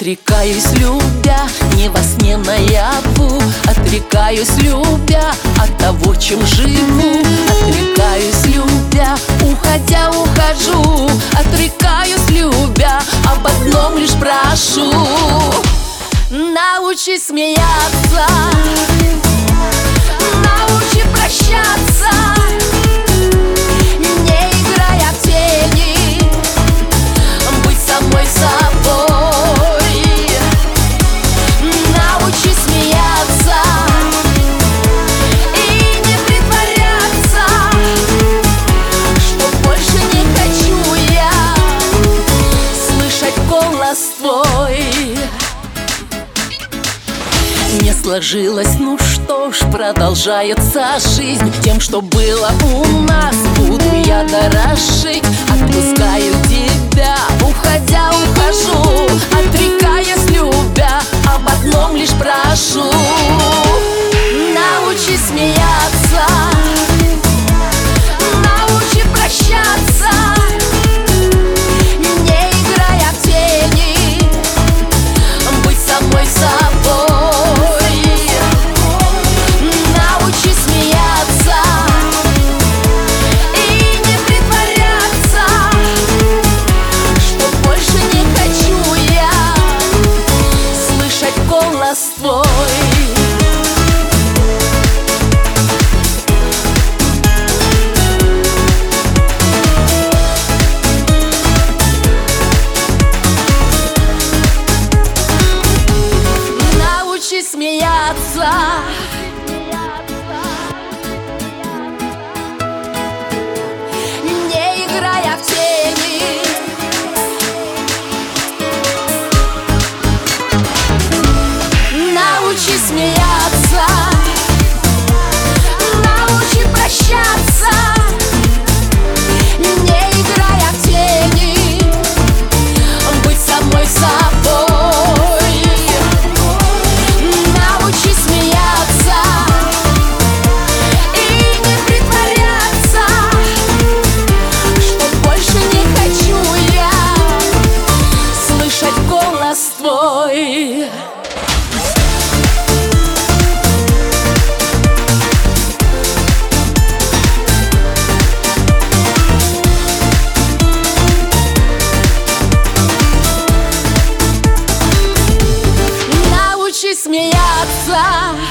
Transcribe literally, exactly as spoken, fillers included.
Отрекаюсь, любя, не во сне наяву. Отрекаюсь, любя, от того, чем живу. Отрекаюсь, любя, уходя, ухожу. Отрекаюсь, любя, об одном лишь прошу: научи смеяться, научи прощаться, не играя в тени, быть самой собой. Научи смеяться и не притворяться, что больше не хочу я слышать голос твой. Не сложилось, ну что ж, продолжается жизнь. Тем, что было у нас, буду я дорожить. Отпускаю тебя, уходя, ухожу. Отрекаясь, любя, об одном лишь прошу: научи смеяться, научи прощаться, не играя в тени, быть самой собой. Твой. Научи смеяться, не играя в тени, научи смеяться, научи прощаться, не играя в тени, быть самой собой. Научи смеяться и не притворяться, что больше не хочу я слышать голос твой. Смеяться.